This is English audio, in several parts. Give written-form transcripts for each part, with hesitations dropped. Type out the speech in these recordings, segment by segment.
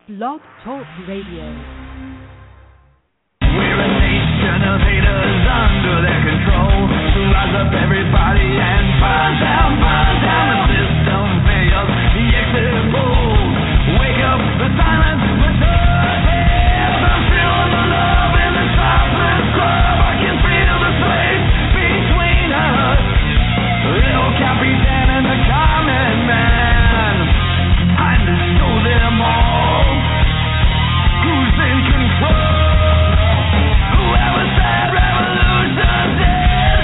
Blog Talk Radio. We're a nation of haters under their control. So rise up everybody and burn down the system fails. The exit polls wake up the silence with the tales. I'm feeling the love in the topless club. I can feel the space between us. Little Capitan and the common man. I know them all. Who's in control? Whoever said revolution's dead.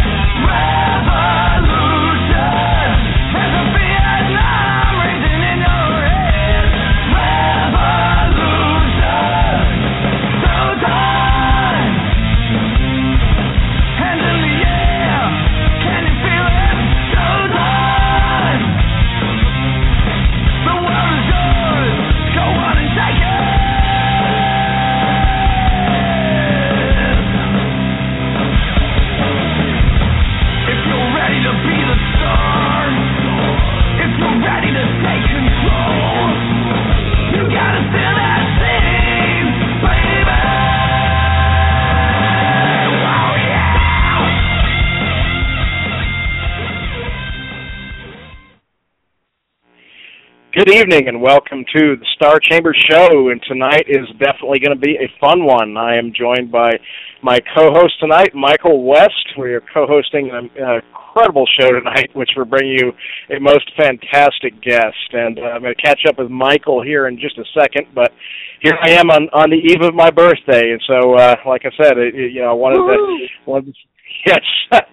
Revolution. There's a Vietnam raging in your head. Revolution. So time. Hands in the air. Can you feel it? So time. The world is yours. Go on and take it. If you're ready to be the star, if you're ready to take control, you gotta send that scene, baby. Oh yeah. Good evening and welcome to the Star Chamber Show, and tonight is definitely going to be a fun one. I am joined by my co-host tonight, Michael West. We are co-hosting an incredible show tonight, which we're bringing you a most fantastic guest. And I'm going to catch up with Michael here in just a second, but here I am on the eve of my birthday, and so like I said, I wanted to yes,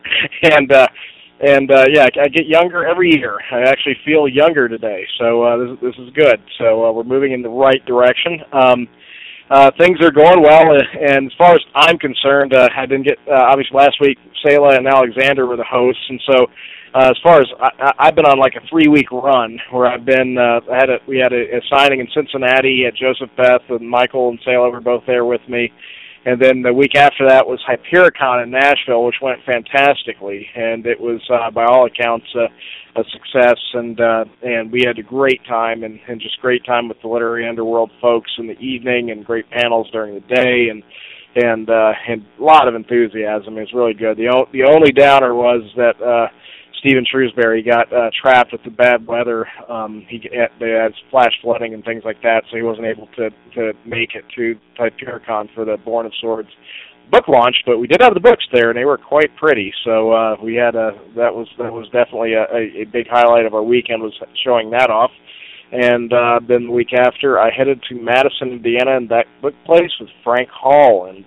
and yeah, I get younger every year. I actually feel younger today, so this is good. So we're moving in the right direction. Things are going well, and as far as I'm concerned, I didn't get obviously last week. Selah and Alexander were the hosts, and so as far as I've been on like a 3-week run where I've been. We had a signing in Cincinnati at Joseph Beth, and Michael and Selah were both there with me. And then the week after that was Hypericon in Nashville, which went fantastically, and it was by all accounts a success. And we had a great time, and just great time with the Literary Underworld folks in the evening, and great panels during the day, and a lot of enthusiasm. It was really good. The only downer was that Stephen Shrewsbury got trapped with the bad weather. They had flash flooding and things like that, so he wasn't able to make it to Hypericon for the Born of Swords book launch. But we did have the books there, and they were quite pretty. So we had that was definitely a big highlight of our weekend, was showing that off. And then the week after, I headed to Madison, Indiana, and that book place with Frank Hall and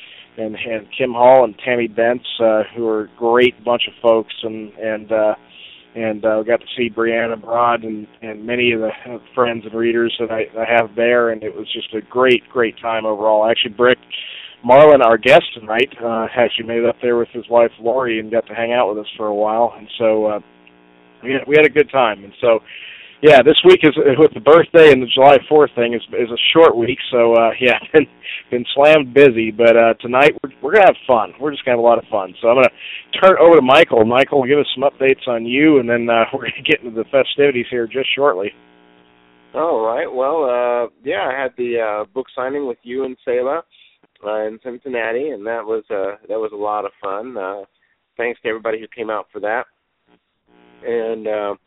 Kim Hall and Tammy Bentz, who are a great bunch of folks, and got to see Brianna Broad and many of the friends and readers that I have there, and it was just a great time overall. Actually, Marlon, our guest tonight, actually made it up there with his wife Lori and got to hang out with us for a while, and so we had a good time. And so, yeah, this week is with the birthday and the July 4th thing is a short week, so yeah, been slammed busy. But tonight we're gonna have fun. We're just gonna have a lot of fun. So I'm gonna turn it over to Michael. Michael will give us some updates on you, and then we're gonna get into the festivities here just shortly. All right. Well, yeah, I had the book signing with you and Selah in Cincinnati, and that was a lot of fun. Thanks to everybody who came out for that. And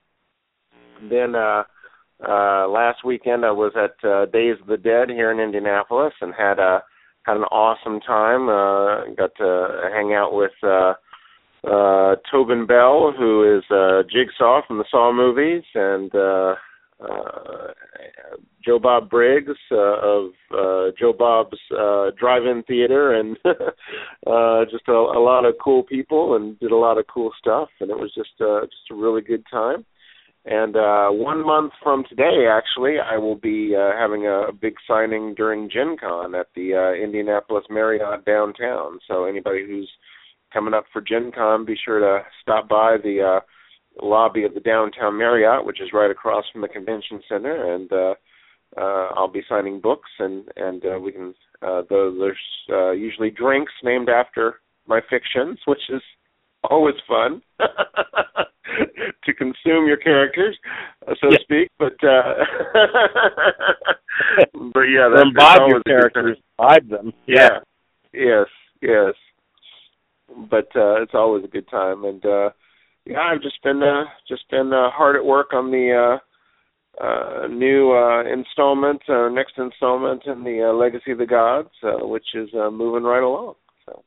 then last weekend I was at Days of the Dead here in Indianapolis and had an awesome time. Got to hang out with Tobin Bell, who is Jigsaw from the Saw movies, and Joe Bob Briggs of Joe Bob's Drive-In Theater, and just a lot of cool people, and did a lot of cool stuff, and it was just a really good time. And 1 month from today, actually, I will be having a big signing during Gen Con at the Indianapolis Marriott downtown. So anybody who's coming up for Gen Con, be sure to stop by the lobby of the downtown Marriott, which is right across from the convention center, and I'll be signing books, and we can. There's usually drinks named after my fictions, which is always fun to consume your characters, so to speak. But But yeah, that's imbibe your characters, imbibe them. Yeah. Yes. But it's always a good time, and yeah, I've just been hard at work on the new installment, next installment in the Legacy of the Gods, which is moving right along. So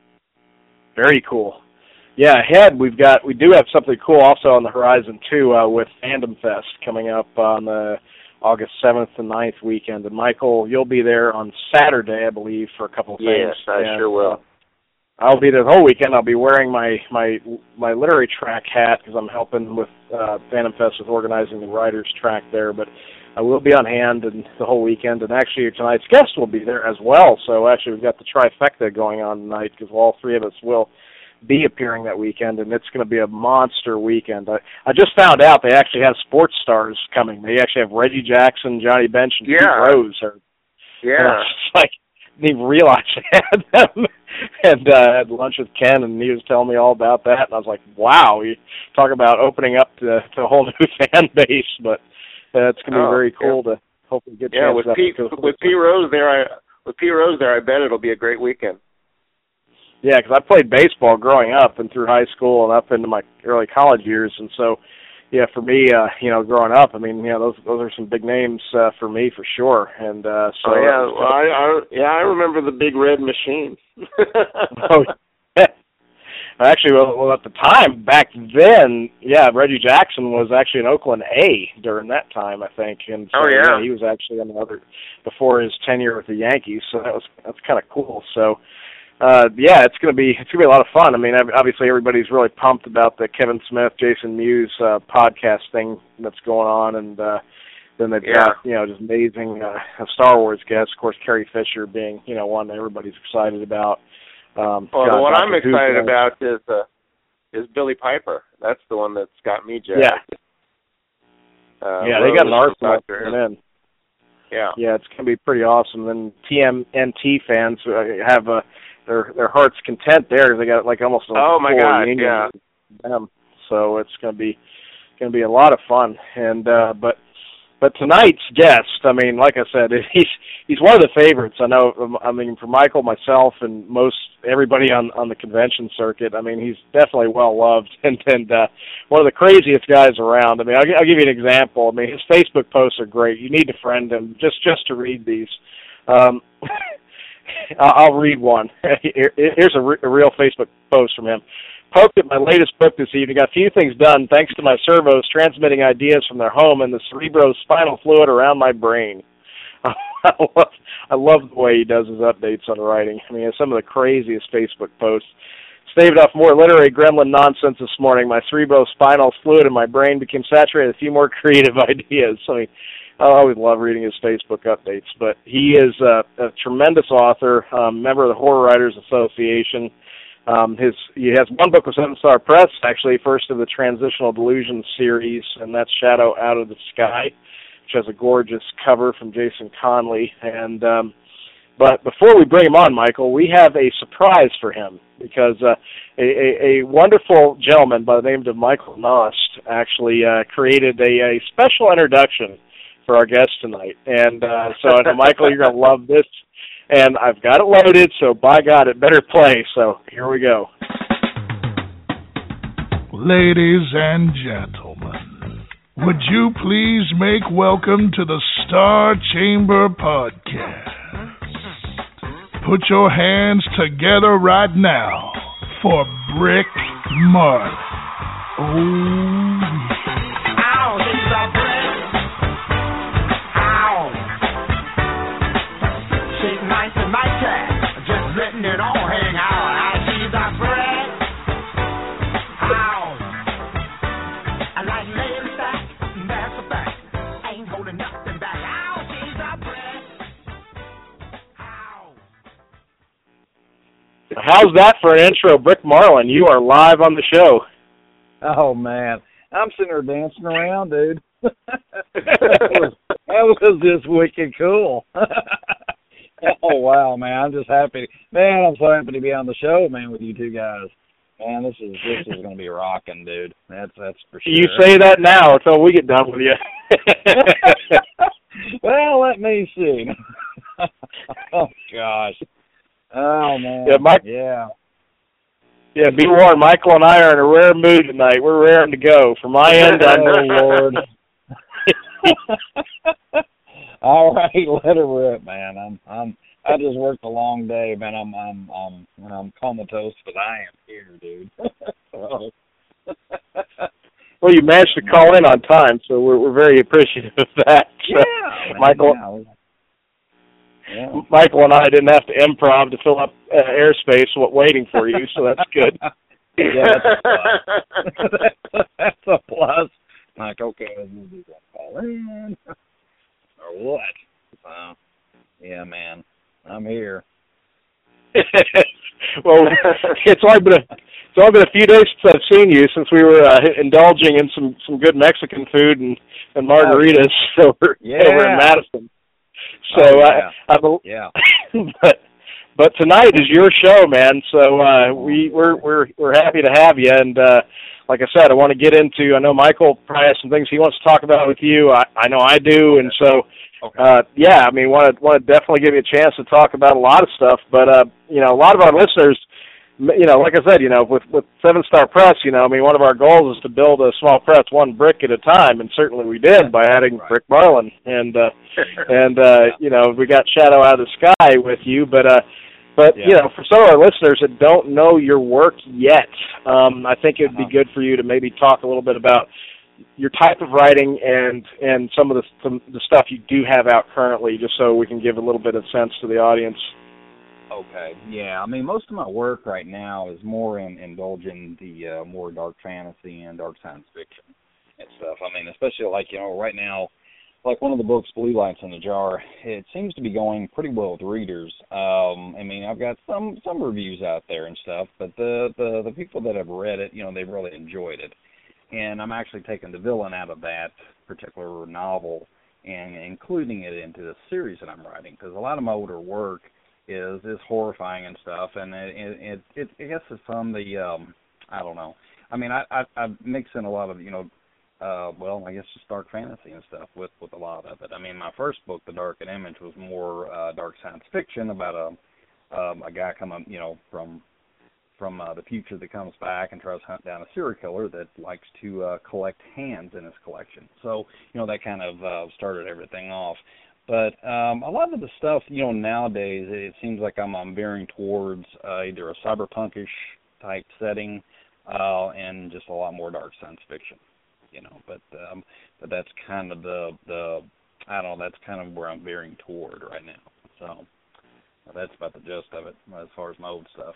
very cool. Yeah, ahead we do have something cool also on the horizon too, with Fandom Fest coming up on the August 7th and 9th weekend. And Michael, you'll be there on Saturday, I believe, for a couple of things. Yes, I sure will. I'll be there the whole weekend. I'll be wearing my literary track hat because I'm helping with Fandom Fest with organizing the writers track there. But I will be on hand and the whole weekend. And actually, tonight's guest will be there as well. So actually, we've got the trifecta going on tonight because all three of us will be appearing that weekend, and it's going to be a monster weekend. I just found out they actually have sports stars coming. They actually have Reggie Jackson, Johnny Bench, and Pete Rose. Yeah. It's like, I didn't even realize I had them. And I had lunch with Ken, and he was telling me all about that. And I was like, wow, you talk about opening up to a whole new fan base. But it's going to be very cool to hopefully get a chance with Pete Rose there, I bet it'll be a great weekend. Yeah, because I played baseball growing up and through high school and up into my early college years, and so, yeah, for me, growing up, I mean, those are some big names for me for sure. And so. I remember the Big Red Machine. Oh, yeah. Actually, well, at the time back then, Reggie Jackson was actually in Oakland A during that time, I think, and so, he was actually on the other before his tenure with the Yankees, so that's kind of cool. So. It's gonna be a lot of fun. I mean, obviously everybody's really pumped about the Kevin Smith, Jason Mewes podcast thing that's going on, and then they've got just amazing Star Wars guests. Of course, Carrie Fisher being one that everybody's excited about. The one I'm excited about is Billy Piper. That's the one that's got me jazzed. They got an arsenal in. Yeah, it's gonna be pretty awesome. Then TMNT fans have their heart's content there because they got like almost a reunion with them. So it's gonna be a lot of fun. And but tonight's guest, I mean, like I said, he's one of the favorites. I know. I mean, for Michael, myself, and most everybody on the convention circuit. I mean, he's definitely well loved and one of the craziest guys around. I mean, I'll give you an example. I mean, his Facebook posts are great. You need to friend him just to read these. I'll read one. Here's a real Facebook post from him. Poked at my latest book this evening. Got a few things done thanks to my servos transmitting ideas from their home and the cerebrospinal fluid around my brain. I love the way he does his updates on writing. I mean, it's some of the craziest Facebook posts. Staved off more literary gremlin nonsense this morning. My cerebrospinal fluid in my brain became saturated with a few more creative ideas. I mean, I always love reading his Facebook updates. But he is a tremendous author, member of the Horror Writers Association. He has one book with Seven Star Press, actually, first of the Transitional Delusions series, and that's Shadow Out of the Sky, which has a gorgeous cover from Jason Conley. And but before we bring him on, Michael, we have a surprise for him because a wonderful gentleman by the name of Michael Nost actually created a special introduction for our guest tonight. And so, Michael, you're going to love this. And I've got it loaded, so by God, it better play. So here we go. Ladies and gentlemen, would you please make welcome to the Star Chamber Podcast. Put your hands together right now for Brick Marley. Oh, it all hang out. She's a friend. Ow. I like laying back, that's a fact. Ain't holding nothing back. Ow, she's a friend. Ow. How's that for an intro, Brick Marlin? You are live on the show. Oh, man. I'm sitting there dancing around, dude. that was just wicked cool. Oh, wow, man. I'm just happy. Man, I'm so happy to be on the show, man, with you two guys. Man, this is going to be rocking, dude. That's for sure. You say that now until we get done with you. Well, let me see. Oh gosh. Oh man. Yeah, Mike. Yeah. Yeah, be warned. Michael and I are in a rare mood tonight. We're raring to go. From my end, oh Lord. All right, let her rip, man. I just worked a long day, man. I'm comatose, but I am here, dude. So. Well, you managed to call in on time, so we're very appreciative of that. Yeah, Michael. Yeah. Michael and I didn't have to improv to fill up airspace waiting for you, so that's good. Yeah, that's a plus. Like, okay, is that call in or what? Yeah, man, I'm here. Well, it's only been a few days since I've seen you, since we were indulging in some good Mexican food and margaritas over in Madison. So but tonight is your show, man. So we're happy to have you. And like I said, I want to get into. I know Michael probably has some things he wants to talk about with you. I know I do, and so I mean, want to definitely give you a chance to talk about a lot of stuff. But a lot of our listeners, like I said, with 7 Star Press, I mean, one of our goals is to build a small press one brick at a time, and certainly we did by adding Brick Marlin, and we got Shadow Out of the Sky with you, but for some of our listeners that don't know your work yet, I think it would be good for you to maybe talk a little bit about your type of writing and some of the stuff you do have out currently, just so we can give a little bit of sense to the audience. Okay, yeah. I mean, most of my work right now is more in indulging the more dark fantasy and dark science fiction and stuff. I mean, especially right now, like one of the books, Blue Lights in the Jar, it seems to be going pretty well with readers. I mean, I've got some reviews out there and stuff, but the people that have read it, they've really enjoyed it. And I'm actually taking the villain out of that particular novel and including it into the series that I'm writing, because a lot of my older work is horrifying and stuff, and it I guess it's from the I don't know. I mean, I mix in a lot of I guess just dark fantasy and stuff with a lot of it. I mean, my first book, The Dark and Image, was more dark science fiction about a guy coming from the future that comes back and tries to hunt down a serial killer that likes to collect hands in his collection. So that kind of started everything off. But a lot of the stuff, nowadays, it seems like I'm veering towards either a cyberpunkish type setting and just a lot more dark science fiction, But that's kind of that's kind of where I'm veering toward right now. So that's about the gist of it as far as my old stuff.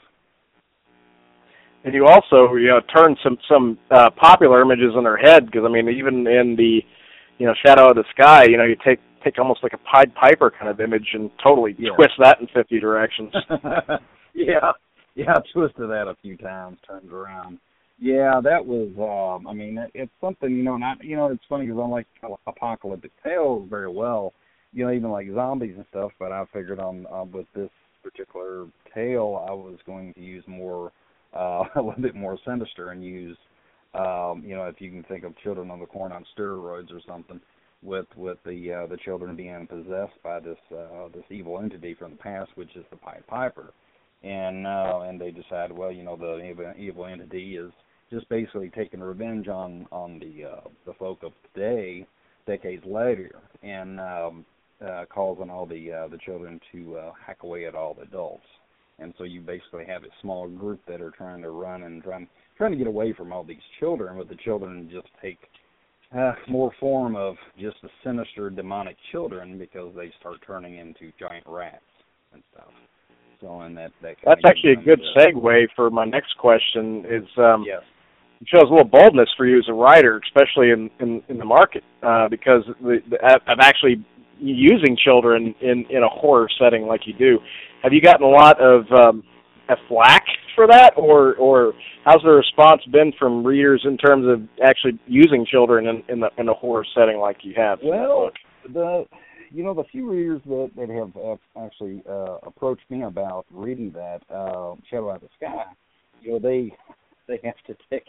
And you also, turned some popular images on their head, because I mean, even in the, Shadow of the Sky, you take almost like a Pied Piper kind of image and totally twist that in 50 directions. Yeah, I twisted that a few times, turned around. Yeah, that was, I mean, it's something, it's funny because I like apocalyptic tales very well, even like zombies and stuff, but I figured with this particular tale, I was going to use more, a little bit more sinister and use, if you can think of Children of the Corn on steroids or something, with the children being possessed by this evil entity from the past, which is the Pied Piper, and they decided, well, the evil entity is just basically taking revenge on the folk of today, decades later, and causing all the children to hack away at all the adults. And so you basically have a small group that are trying to run and trying to get away from all these children, but the children just take more form of just the sinister demonic children because they start turning into giant rats and stuff. So, and that's actually a good segue for my next question. Is yes. It shows a little boldness for you as a writer, especially in the market, because of actually using children in a horror setting like you do. Have you gotten a lot of flack for that, or how's the response been from readers in terms of actually using children in a horror setting like you have? Well, the few readers that have actually approached me about reading that Shadow Out of the Sky, they have to take.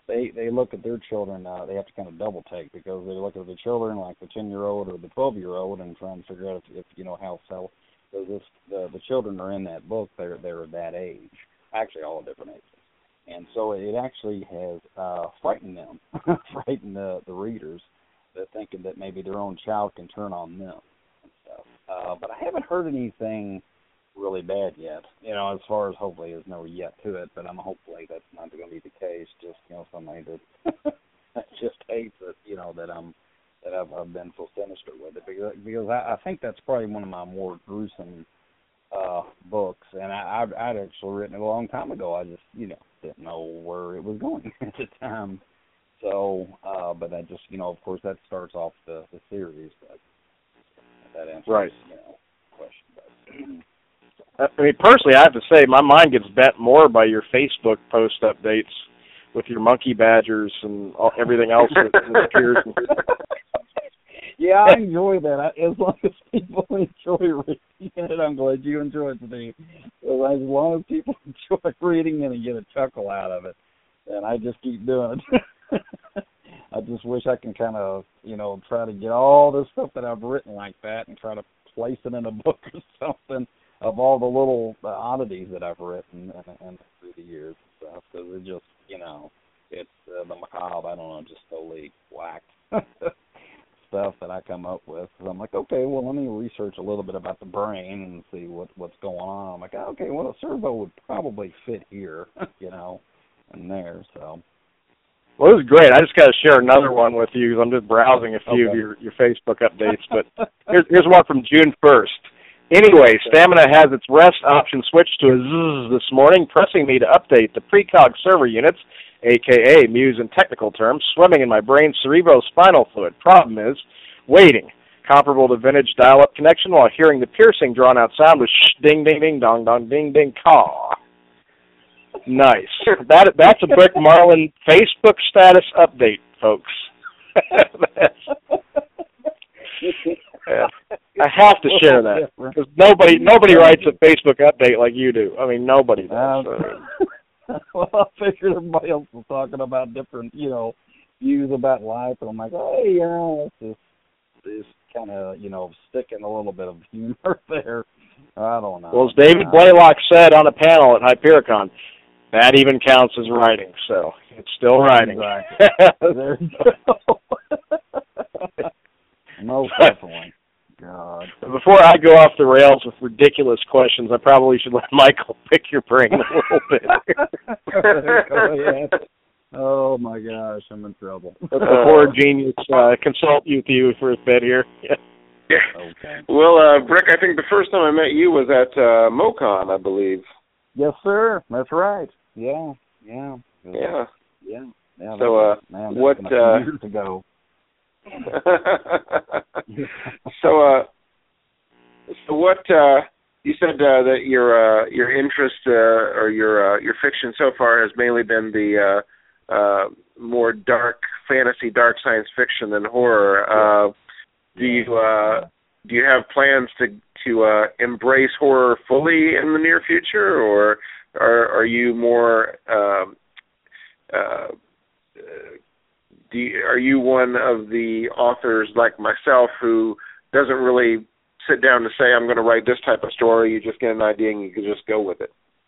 they look at their children. They have to kind of double take because they look at the children like the 10-year-old or the 12-year-old and try and figure out if how so. Because the children are in that book, they're that age, actually all different ages, and so it actually has frightened them, frightened the readers, that thinking that maybe their own child can turn on them and stuff. But I haven't heard anything really bad yet, as far as hopefully there's no yet to it, but I'm hopefully that's not going to be the case, just, somebody that just hates it, that I've been so sinister with it, because I think that's probably one of my more gruesome books, and I'd actually written it a long time ago. I just, didn't know where it was going at the time, so, but that just, of course that starts off the series, but that answers, right. The question, but... I mean, personally, I have to say, my mind gets bent more by your Facebook post updates with your monkey badgers and everything else that appears. Yeah, I enjoy that. As long as people enjoy reading it, I'm glad you enjoy it today. As long as people enjoy reading it and get a chuckle out of it, then I just keep doing it. I just wish I can kind of, try to get all this stuff that I've written like that and try to place it in a book or something, of all the little oddities that I've written and through the years and stuff, because it just, it's the macabre, I don't know, just totally whacked stuff that I come up with. So I'm like, okay, well, let me research a little bit about the brain and see what's going on. I'm like, okay, well, a servo would probably fit here, and there, so. Well, it was great. I just got to share another one with you because I'm just browsing a few of your Facebook updates, but here's one from June 1st. Anyway, Stamina has its rest option switched to a zzz this morning, pressing me to update the precog server units, a.k.a. Muse in technical terms, swimming in my brain's cerebrospinal fluid. Problem is, waiting. Comparable to vintage dial-up connection while hearing the piercing drawn-out sound with shh, ding, ding, ding, dong, dong, ding, ding, caw. Nice. That's a Brick Marlin Facebook status update, folks. Yeah. I have to share that because nobody writes a Facebook update like you do. I mean, nobody does. Well, I figured everybody else was talking about different, views about life, and I'm like, hey, it's kind of, sticking a little bit of humor there. I don't know. Well, as David Blaylock said on a panel at Hypericon, that even counts as writing, so it's still writing. Exactly. There you go. Most definitely. God. Before I go off the rails with ridiculous questions, I probably should let Michael pick your brain a little bit. Oh my gosh, I'm in trouble. Let the poor genius consult with you for a bit here. Yeah. Okay. Well, Brick, I think the first time I met you was at MoCon, I believe. Yes, sir. That's right. Yeah. So, man, what? Years ago. So what? You said that your interest or your fiction so far has mainly been the more dark fantasy, dark science fiction than horror. Do you have plans to embrace horror fully in the near future, or are you more are you one of the authors like myself who doesn't really sit down to say, I'm going to write this type of story? You just get an idea and you can just go with it.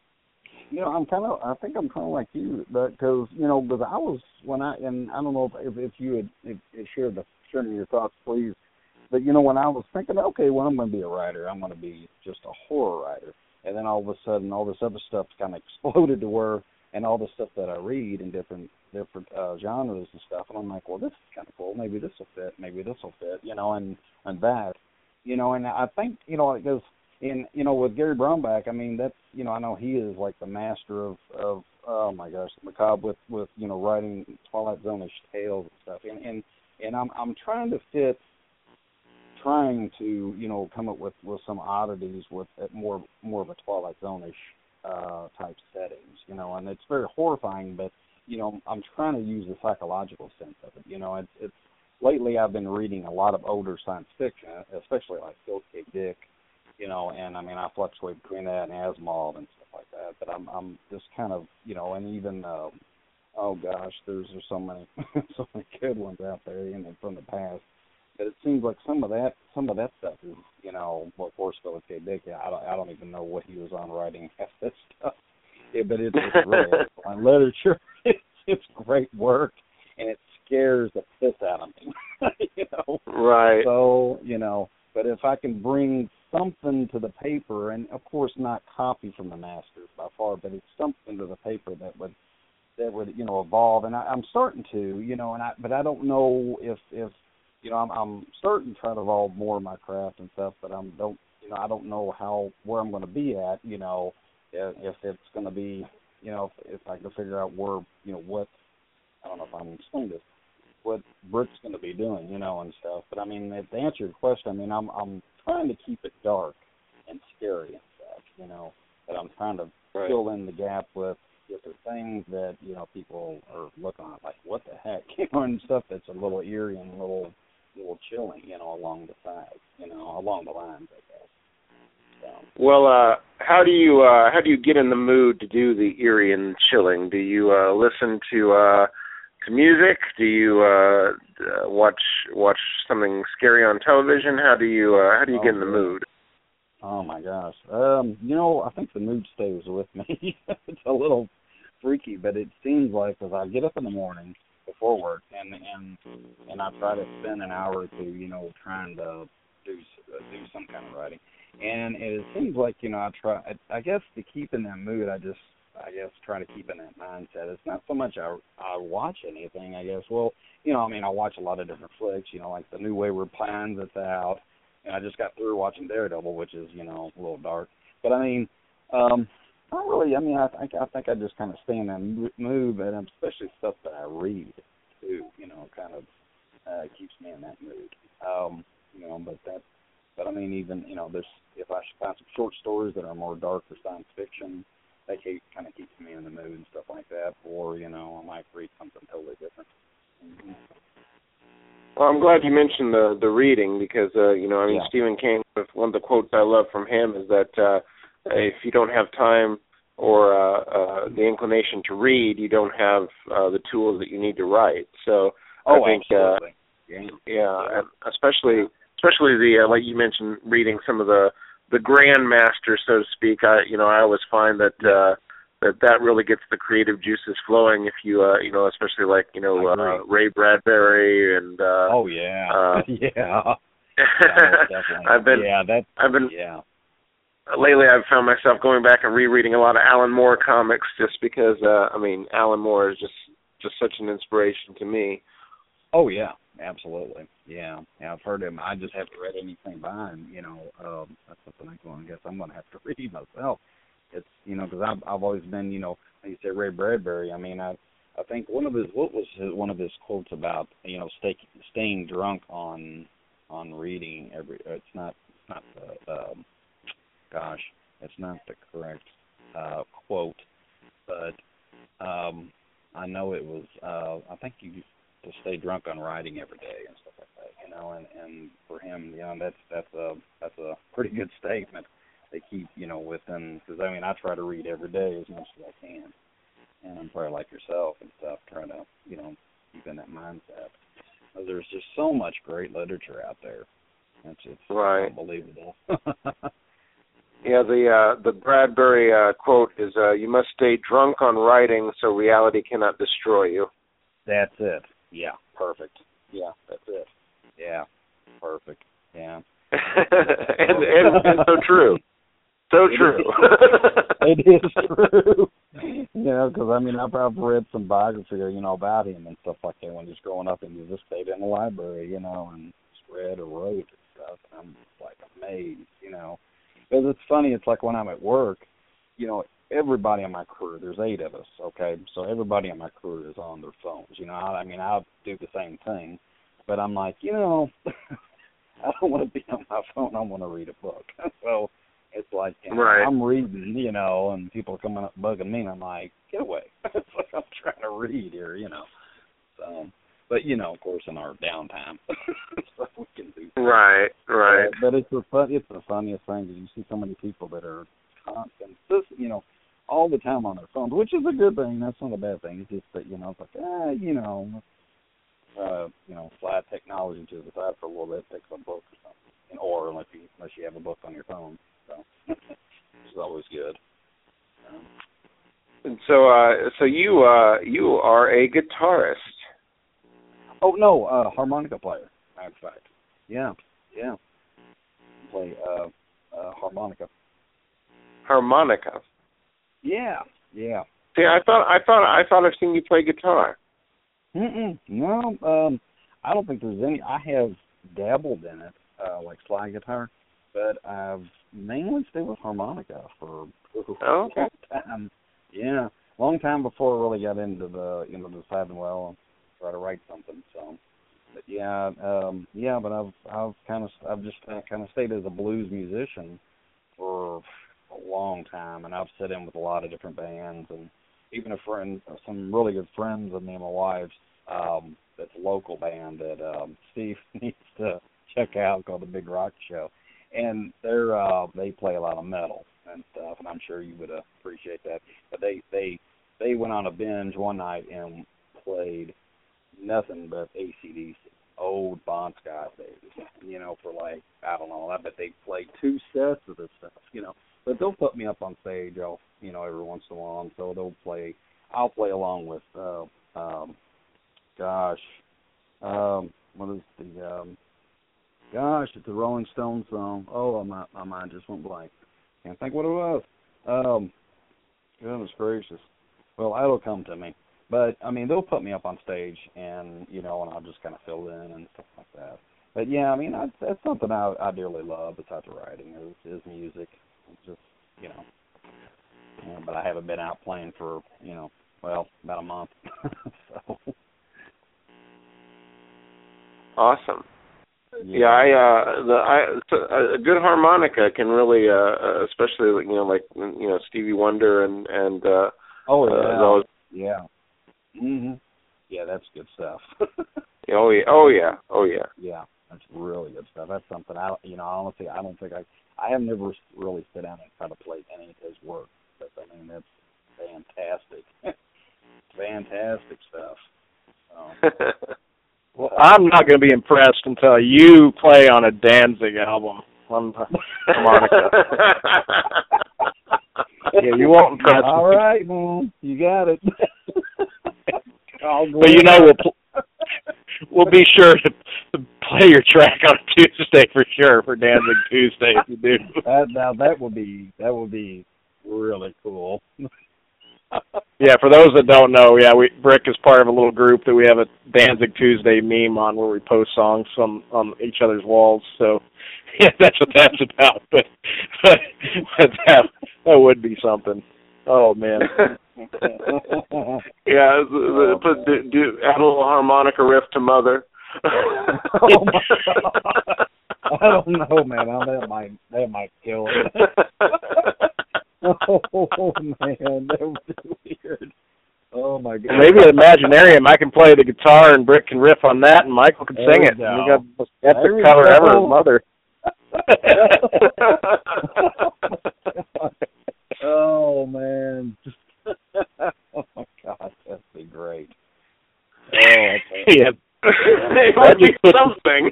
I think I'm kind of like you, because, because I was, and I don't know if you had shared your thoughts, please, but, when I was thinking, okay, well, I'm going to be a writer, I'm going to be just a horror writer, and then all of a sudden, all this other stuff kind of exploded to where, and all the stuff that I read in different genres and stuff, and I'm like, well, this is kind of cool. Maybe this will fit. And that, and I think, because with Gary Brownback, I mean, that's, I know he is like the master of oh my gosh, macabre with writing Twilight Zone-ish tales and stuff, and I'm trying to come up with some oddities with more of a Twilight Zone-ish type settings, and it's very horrifying, but, I'm trying to use the psychological sense of it. It's lately I've been reading a lot of older science fiction, especially like Philip K. Dick, and I mean, I fluctuate between that and Asimov and stuff like that, but I'm just kind of, and even Oh gosh, there's so many good ones out there, from the past. But it seems like some of that stuff is, well, of course, Philip K. Dick. I don't even know what he was on writing half this stuff. Yeah, but it's really excellent literature. It's great work, and it scares the piss out of me. Right. So but if I can bring something to the paper, and of course not copy from the masters by far, but it's something to the paper that would evolve, and I'm starting to, but I don't know if I'm starting to try to evolve more of my craft and stuff, but I don't know where I'm going to be at, if it's going to be, if I can figure out where, what, I don't know if I'm explaining this, what Brick's going to be doing, and stuff. But I mean, to answer your question, I'm trying to keep it dark and scary and stuff, but I'm trying to fill in the gap with different things that, people are looking at like, what the heck, and stuff that's a little eerie and a little chilling, along the sides, along the lines, I guess. So. Well, how do you get in the mood to do the eerie and chilling? Do you listen to music? Do you watch something scary on television? How do you get in the mood? Oh my gosh. I think the mood stays with me. It's a little freaky, but it seems like as I get up in the morning before work and I try to spend an hour or two, trying to do some kind of writing. And it seems like, I guess to keep in that mood, I try to keep in that mindset. It's not so much I watch anything, I guess. Well, I watch a lot of different flicks, like the new Wayward Pines that's out. And I just got through watching Daredevil, which is, a little dark. But not really. I think I just kind of stay in that mood, but especially stuff that I read too. Kind of keeps me in that mood. Even there's if I should find some short stories that are more dark or science fiction, that kind of keeps me in the mood and stuff like that. Or I might read something totally different. Mm-hmm. Well, I'm glad you mentioned the reading because, Stephen King, one of the quotes I love from him is that if you don't have time or the inclination to read, you don't have the tools that you need to write. So I think, absolutely. And especially the like you mentioned, reading some of the grandmasters, so to speak. I always find that that really gets the creative juices flowing. If you especially like Ray Bradbury and Lately I've found myself going back and rereading a lot of Alan Moore comics just because Alan Moore is just such an inspiration to me. Oh yeah, absolutely. Yeah, I've heard him. I just haven't read anything by him. That's something I guess I'm going to have to read myself. It's because I've always been like you said, Ray Bradbury. I think one of his quotes about staying drunk on reading it's not the correct quote, but I know it was I think you to stay drunk on writing every day and stuff like that, and for him, that's a pretty good statement to keep, within, because I try to read every day as much as I can, and I'm probably like yourself and stuff, trying to, keep in that mindset. There's just so much great literature out there. It's right. Unbelievable. Yeah, the Bradbury quote is, "You must stay drunk on writing so reality cannot destroy you." That's it. Yeah, perfect. Yeah, that's it. Yeah, perfect. Yeah. and so true. So true. It is true. Because I've read some biography, about him and stuff like that when he's growing up, and he just stayed in the library, and just read or wrote and stuff. And I'm just like amazed, Because it's funny. It's like when I'm at work, everybody on my crew, there's 8 of us, okay? So everybody on my crew is on their phones, I'll do the same thing, but I'm like, I don't want to be on my phone. I want to read a book. So it's like, right. I'm reading, and people are coming up bugging me, and I'm like, get away. It's like I'm trying to read here, So, but, of course, in our downtime, stuff we can do. Right. But it's the funniest thing, because you see so many people that are constant. all the time on their phones, which is a good thing. That's not a bad thing. It's just that, it's like, slide technology to the side for a little bit, pick up a book or something, or unless you have a book on your phone. So which is always good. And so you are a guitarist. Oh no, harmonica player. Matter of fact, yeah. Play harmonica. Harmonica. Yeah. See, I thought I've seen you play guitar. No, I don't think there's any. I have dabbled in it, like slide guitar, but I've mainly stayed with harmonica for a long time. Yeah, long time before I really got into deciding, well, try to write something. So, but but I've just kind of stayed as a blues musician for a long time, and I've sit in with a lot of different bands, and even some really good friends of me and my wife's. That's a local band that Steve needs to check out called the Big Rock Show, and they play a lot of metal and stuff, and I'm sure you would appreciate that. But they went on a binge one night and played nothing but AC/DC, old Bon Scott days, for like, I don't know, I bet they played 2 sets of this stuff, but they'll put me up on stage, every once in a while, and so I'll play along with, what is it's a Rolling Stones song. Oh, my mind just went blank. Can't think what it was. Goodness gracious. Well, that'll come to me. But, they'll put me up on stage and, and I'll just kind of fill in and stuff like that. But, yeah, that's something I dearly love besides writing is music. It's just, but I haven't been out playing for, about a month. So. Awesome. Yeah, a good harmonica can really, especially Stevie Wonder and those. Yeah. Mhm. Yeah, that's good stuff. Oh yeah. Yeah, that's really good stuff. That's something honestly, I don't think I have never really sit down and tried to play any of his work, but that's fantastic. Fantastic stuff. Well, I'm not going to be impressed until you play on a Danzig album on harmonica. Yeah, you won't impress me. All right, man. You got it. But we'll be sure to play your track on Tuesday for sure, for Danzig Tuesday if you do. That would be really cool. Yeah, for those that don't know, Brick is part of a little group that we have a Danzig Tuesday meme on where we post songs on each other's walls. So, yeah, that's what that's about. But that would be something. Oh man. Yeah, add a little harmonica riff to Mother. Oh my God. I don't know, man. That might kill it. Oh man, that would be weird. Oh my God. Maybe at Imaginarium I can play the guitar and Brick can riff on that and Michael can sing it. We got the most epic cover ever of Mother. Oh man. Oh my God, that'd be great. Oh, yeah. That just put something.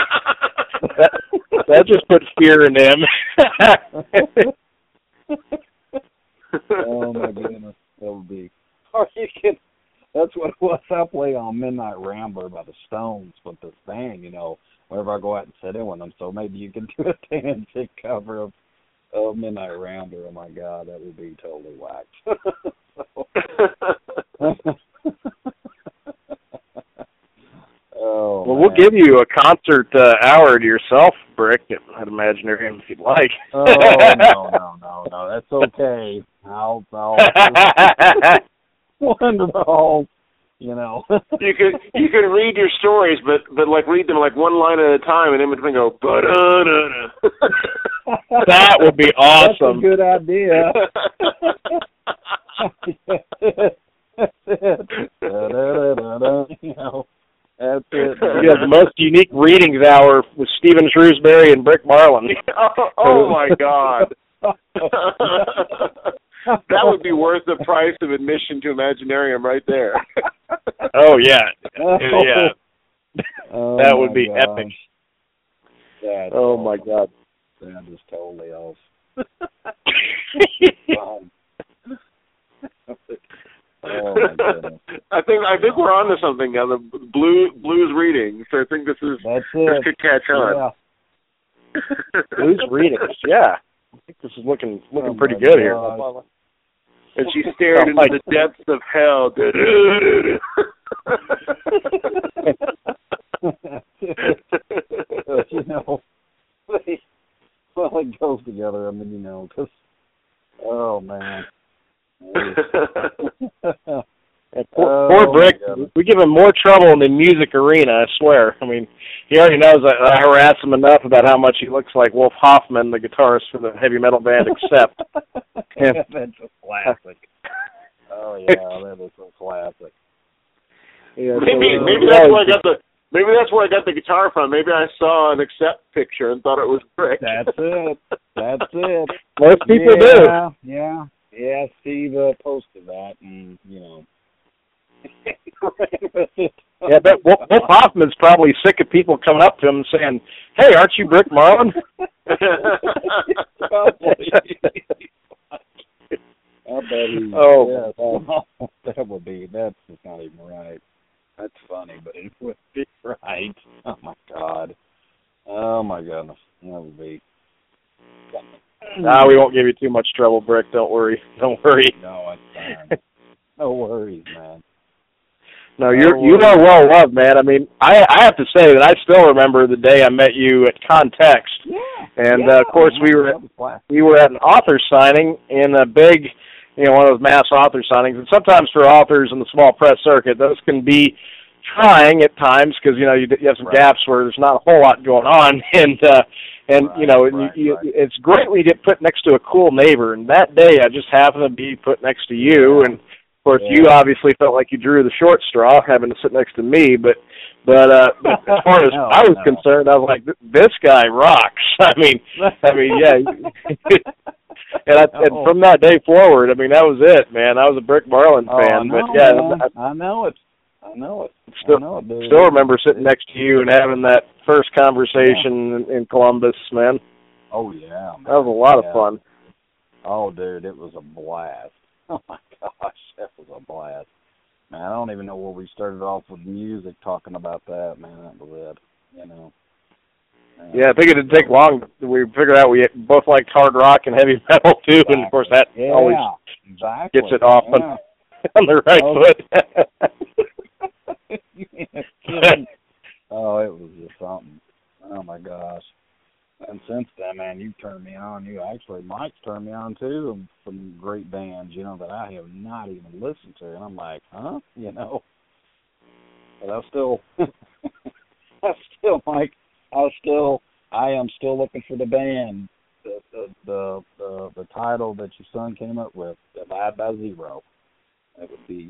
that just put fear in him. Oh my goodness, that would be. Or you can. That's what it was. I play on Midnight Rambler by the Stones with this band. Whenever I go out and sit in with them. So maybe you can do a Danzig cover of Midnight Rambler. Oh my God, that would be totally whacked. Oh, well, we'll give you a concert hour to yourself, Brick, at Imaginarium if you'd like. Oh, no. That's okay. I'll wonderful. You could read your stories, but like read them like one line at a time, and in between go ba-da-da-da. That would be awesome. That's a good idea. That's it. Yeah, the most unique readings hour with Stephen Shrewsbury and Brick Marlin. Oh my God. That would be worth the price of admission to Imaginarium right there. Oh yeah, yeah. Oh, That would my be gosh. epic. That's Oh my God. That is totally off. Oh my goodness. I think we're on to something now. The blues reading. So I think this could catch on. Yeah. Blues readings. Yeah. I think this is looking pretty good here. And she stared into the depths of hell. You know, well, it goes together. I mean, you know, because, oh man. Poor Brick, we give him more trouble in the music arena, I swear. I mean, he already knows I harass him enough about how much he looks like Wolf Hoffman, the guitarist for the heavy metal band Accept. That's a classic. Oh yeah, that is a classic. Yeah, maybe that's where I got the guitar from. Maybe I saw an Accept picture and thought it was Brick. That's it. That's it. Most people do. Yeah. Yeah, Steve posted that, and, you know. Yeah, but Wolf Hoffman's probably sick of people coming up to him and saying, "Hey, aren't you Brick Marlin?" I bet he, that would be, that's just not even right. That's funny, but it would be right. Oh, my God. Oh, my goodness. That would be. Nah, we won't give you too much trouble, Brick. Don't worry. No, it's fine. No worries, man. No, you are well loved, man. I mean, I have to say that I still remember the day I met you at Context. Yeah. And of course we were at an author signing in a big, one of those mass author signings. And sometimes for authors in the small press circuit, those can be trying at times because you have some gaps where there's not a whole lot going on, and it's great when you get put next to a cool neighbor. And that day, I just happened to be put next to you, and of course, you obviously felt like you drew the short straw, having to sit next to me. But as far as I was concerned, I was like, this guy rocks. I mean, yeah. And from that day forward, I mean, that was it, man. I was a Brick Marlin fan. I know it. Still remember sitting next to you and having that first conversation in Columbus, man. Oh, yeah, man. That was a lot of fun. Oh, dude, it was a blast. Oh, my gosh, that was a blast. Man, I don't even know where we started off with music talking about that, man. That was it, Man. Yeah, I think it didn't take long. We figured out we both liked hard rock and heavy metal, too, and, of course, that always gets it off on the right foot. Oh, it was just something. Oh, my gosh. And since then, man, you turned me on. Mike's turned me on, too, of some great bands, that I have not even listened to. And I'm like, huh? But I am still looking for the band, the title that your son came up with, Divide by Zero. That would be,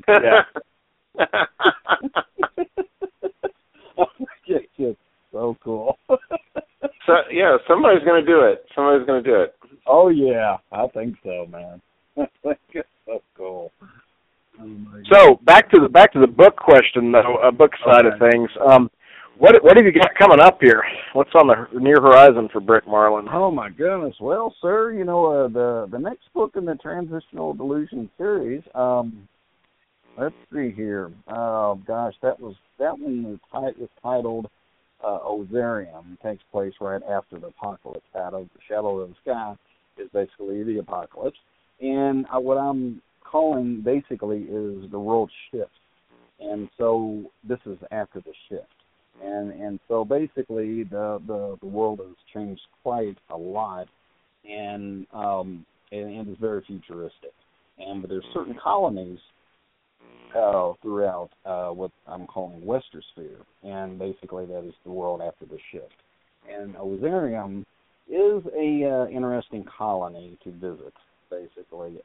just so cool. So yeah, somebody's gonna do it. Oh yeah, I think so, man. I think it's so cool. So back to the book question, though, book side of things. What have you got coming up here? What's on the near horizon for Brick Marlin? Oh my goodness. Well, sir, the next book in the Transitional Delusion series. Let's see here. Oh gosh, that one is titled Ozarium. It takes place right after the apocalypse. The Shadow of the Sky is basically the apocalypse, and what I'm calling basically is the world shifts, and so this is after the shift, and so basically the world has changed quite a lot, and it's very futuristic, but there's certain colonies throughout what I'm calling Westersphere, and basically that is the world after the shift. And Ozarium is a interesting colony to visit. Basically,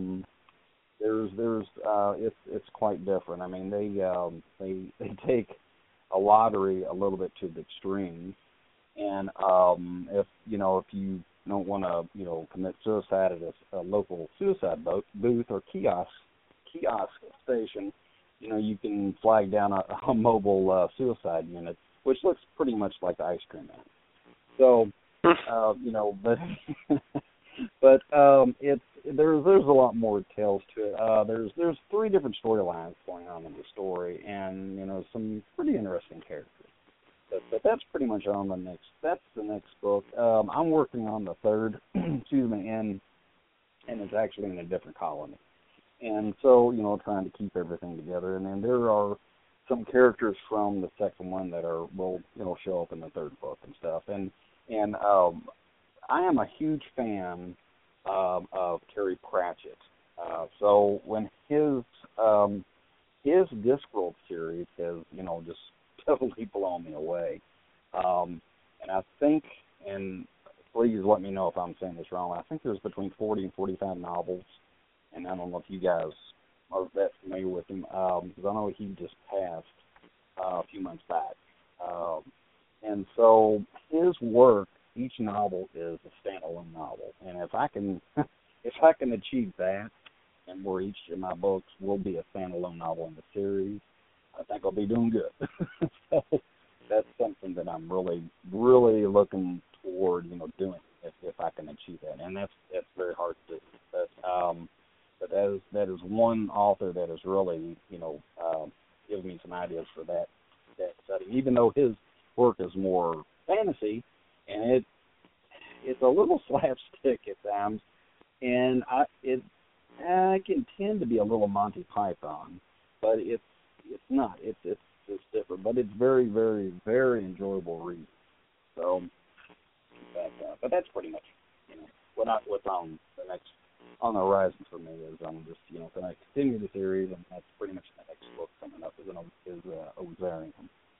it's quite different. I mean, they take a lottery a little bit to the extreme, And if you don't want to commit suicide at a local suicide booth or kiosk station, you can flag down a mobile suicide unit, which looks pretty much like the ice cream man. So, but there's a lot more tales to it. There's 3 different storylines going on in the story, and some pretty interesting characters. But that's pretty much on the next. That's the next book. I'm working on the 3rd, excuse me, and it's actually in a different colony. And so, trying to keep everything together. And then there are some characters from the second one that will show up in the 3rd book and stuff. And I am a huge fan of Terry Pratchett. So when his Discworld series has, just totally blown me away. And I think, and please let me know if I'm saying this wrong, I think there's between 40 and 45 novels. And I don't know if you guys are that familiar with him, because I know he just passed a few months back. And so his work, each novel is a standalone novel. And if I can achieve that, and where each of my books will be a standalone novel in the series, I think I'll be doing good. So that's something that I'm really, really looking toward, doing if I can achieve that. And that's very hard to do. But that is one author that has really, given me some ideas for that setting. Even though his work is more fantasy, and it's a little slapstick at times, and it can tend to be a little Monty Python, but it's not. It's different, but it's very, very, very enjoyable read. So, but that's pretty much what's on the next. On the horizon for me is I'm just can I continue the series, and that's pretty much the next book coming up is Ozarian.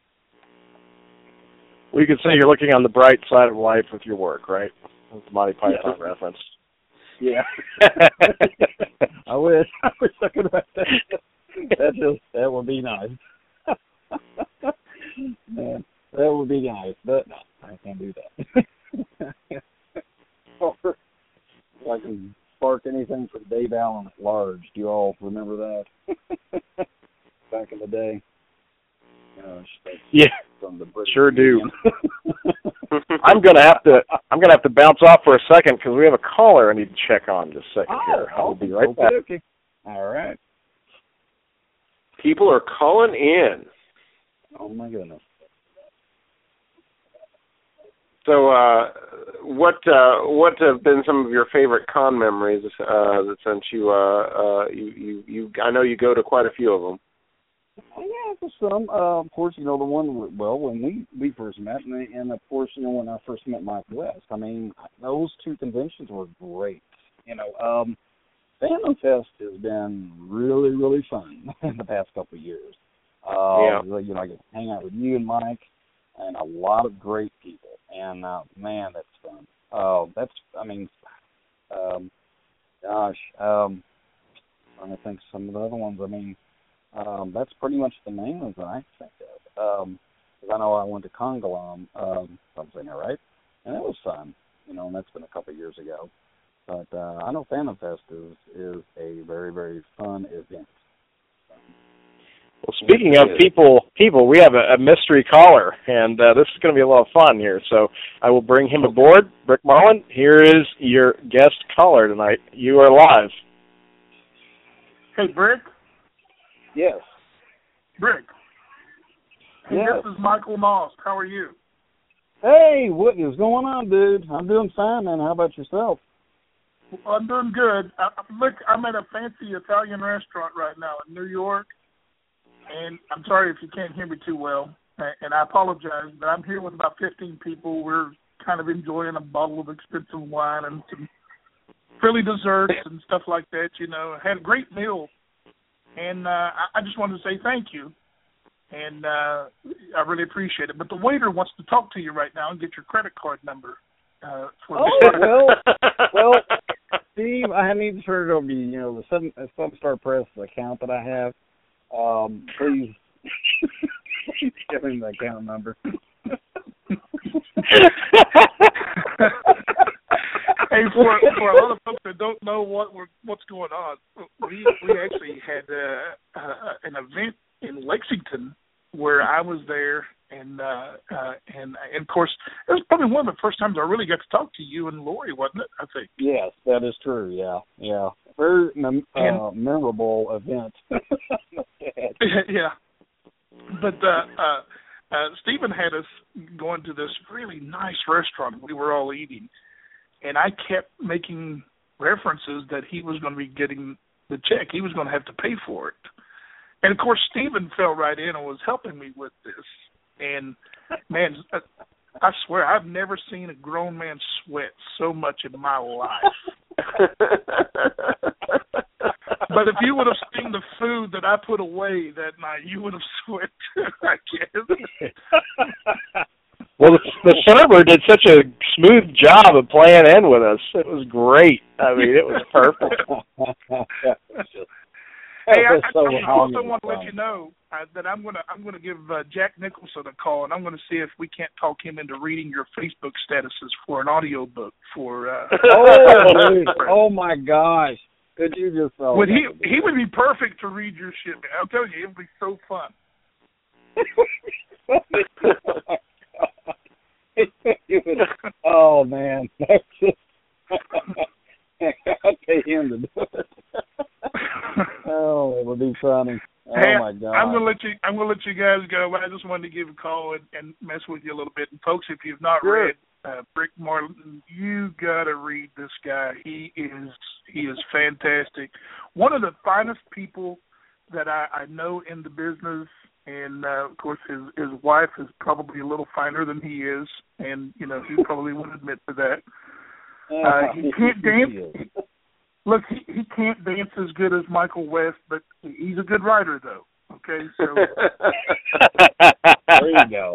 Well, you could say you're looking on the bright side of life with your work, right? With the Monty Python reference. Yeah. I wish I could write that. That would be nice. That would be nice, but no, I can't do that. Or I can spark anything from Dave Allen at Large. Do you all remember that? Back in the day. Yeah, from the British sure do. I'm gonna have to bounce off for a second because we have a caller I need to check on just a second here. I'll be right back. Okay. All right. People are calling in. Oh my goodness. So, what have been some of your favorite con memories since you I know you go to quite a few of them. Yeah, for some. Of course, the one when we first met, and of course, when I first met Mike West. I mean, those 2 conventions were great. Fandom Fest has been really, really fun in the past couple of years. I get to hang out with you and Mike, and a lot of great people. And man, that's fun. I'm trying to think some of the other ones. I mean, that's pretty much the main ones that I think of. Because I know I went to Congalom, if I'm saying that right, and it was fun. And that's been a couple of years ago. But I know Fandom Fest is a very, very fun event. Well, speaking of people, we have a mystery caller, and this is going to be a lot of fun here. So I will bring him aboard. Brick Marlin, here is your guest caller tonight. You are live. Hey, Brick. Yes. Brick. Hey, yes. This is Michael Moss. How are you? Hey, what is going on, dude? I'm doing fine, man. How about yourself? Well, I'm doing good. Look, I'm at a fancy Italian restaurant right now in New York. And I'm sorry if you can't hear me too well, and I apologize, but I'm here with about 15 people. We're kind of enjoying a bottle of expensive wine and some frilly desserts and stuff like that, Had a great meal, and I just wanted to say thank you, and I really appreciate it. But the waiter wants to talk to you right now and get your credit card number. Well, Steve, I need to turn it over to you, the Seven Star Press account that I have. Please give him the account number. Hey, for a lot of folks that don't know what's going on, we actually had an event in Lexington where I was there, and of course it was probably one of the first times I really got to talk to you and Lori, wasn't it? I think. Yes, that is true. Yeah. Very memorable event. Yeah, but Stephen had us going to this really nice restaurant. We were all eating, and I kept making references that he was going to be getting the check. He was going to have to pay for it. And, of course, Stephen fell right in and was helping me with this. And, man, I swear, I've never seen a grown man sweat so much in my life. But if you would have seen the food that I put away that night, you would have sweat too, I guess. Well, the server did such a smooth job of playing in with us. It was great. I mean, it was perfect. Hey, I also want to let you know that I'm gonna give Jack Nicholson a call, and I'm going to see if we can't talk him into reading your Facebook statuses for an audio book for. Oh my gosh! Could you just? Would he would be perfect to read your shit, man. I'll tell you, it would be so fun. Oh man, that's just. I'll pay him to do it. Oh, it would be funny. Oh hey, my God! I'm gonna let you guys go. I just wanted to give a call and mess with you a little bit. And folks, if you've not read Brick Marlin, you gotta read this guy. He is fantastic. One of the finest people that I know in the business. And, of course, his wife is probably a little finer than he is, and, you know, he probably wouldn't admit to that. He can't dance. Look, he can't dance as good as Michael West, but he's a good writer, though. Okay, so there you go.